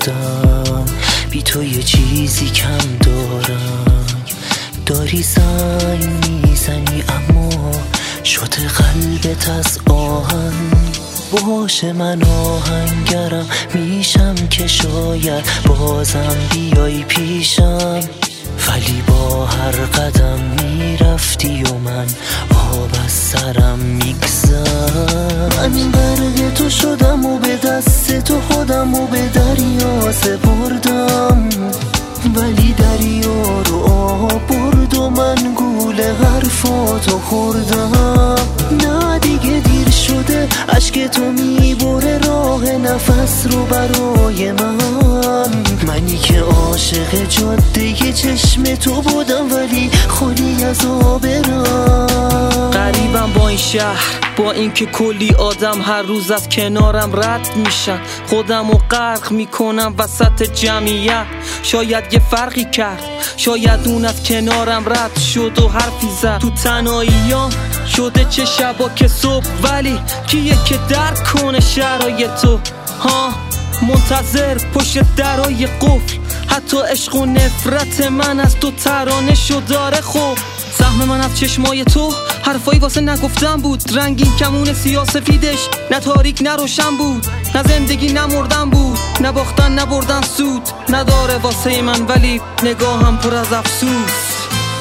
شدم، بی تو یه چیزی کم دارم. داری زنگ میزنی اما شده قلبت از آهن. باشه من آهنگرم میشم که شاید بازم بیای پیشم، ولی با هر قدم میرفتی و من آب از سرم میگذر. من غرق تو شدم و به دست تو خودم و به دریا سپردم، ولی دریا رو آب برد و من گول حرفاتو خوردم. نه دیگه دیر شده، اشک تو میبره راه نفس رو برای منی که عاشق جاده چشم تو بودم ولی خالی از آبرم. غریبم با این شهر، با اینکه کلی آدم هر روز از کنارم رد میشن. خودم رو غرق میکنم وسط جمعیت. شاید یه فرقی کرد، شاید اون از کنارم رد شد و حرفی زد. تو تنهاییام شده چه شبا که صبح، ولی کیه که درک کنه شرایطو؟ ها منتظر پشت درای قفل، حتی عشق و نفرت من از تو ترانه شد داره. خب سهم من از چشمای تو حرفایی واسه نگفتم بود. رنگین کمون سیاسفیدش نه تاریک نه روشن بود، نه زندگی نه مردن بود، نه باختن نه بردن سود نداره واسه من، ولی نگاهم پر از افسوس.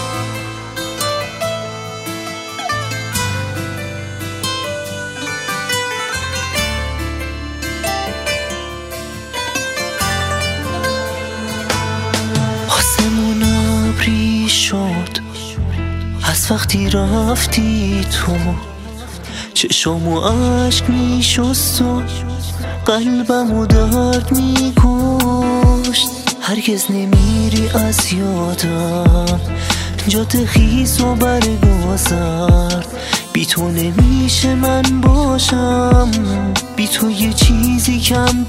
آسمون ابری شد از وقتی رفتی تو، چشامو عشق میشست و قلبمو درد میکشت. هرگز نمیری از یادم، جاده خیز و برگذر. بی تو نمیشه من باشم، بی تو یه چیزی کم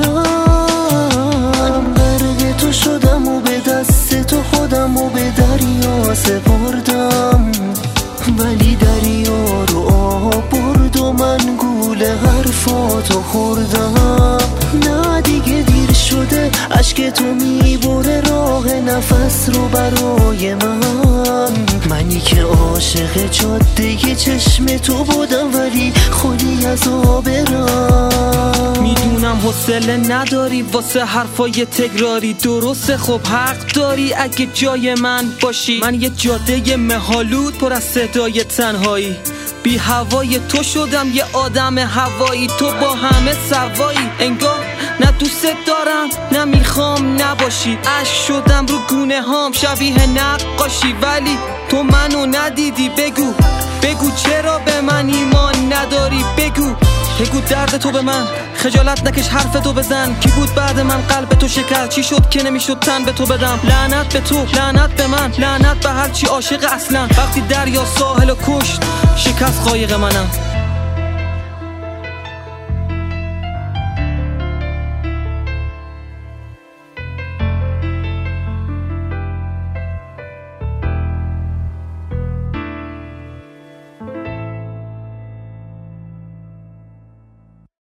دارم. غرق تو شدم و به دست تو خودم و به دریا سپردم، ولی دریا رو آب برد و من گول حرفاتو خوردم. نه دیگه دیر شده، اشک تو میبره راه نفس رو برای منی که عاشق جاده چشم تو بودم ولی خالی از آبرم. میدونم حوصله نداری واسه حرفای تکراری، درسته خب حق داری اگه جای من باشی. من یه جاده مه‌آلود پر از صدای تنهایی، بی هوای تو شدم یه آدم هوایی. تو با همه سوایی، انگار نه دوست دارم نه میخوام نباشی. عشق شدم رو گونه هام شبیه نقاشی، ولی تو منو ندیدی. بگو چرا به من ایمان نداری؟ بگو درد تو به من، خجالت نکش حرف تو بزن. کی بود بعد من قلب تو شکست؟ چی شد که نمیشد تن به تو بدم؟ لعنت به تو، لعنت به من، لعنت به هر چی عاشق اصلا. وقتی دریا ساحل و کشت شکست قایق منم.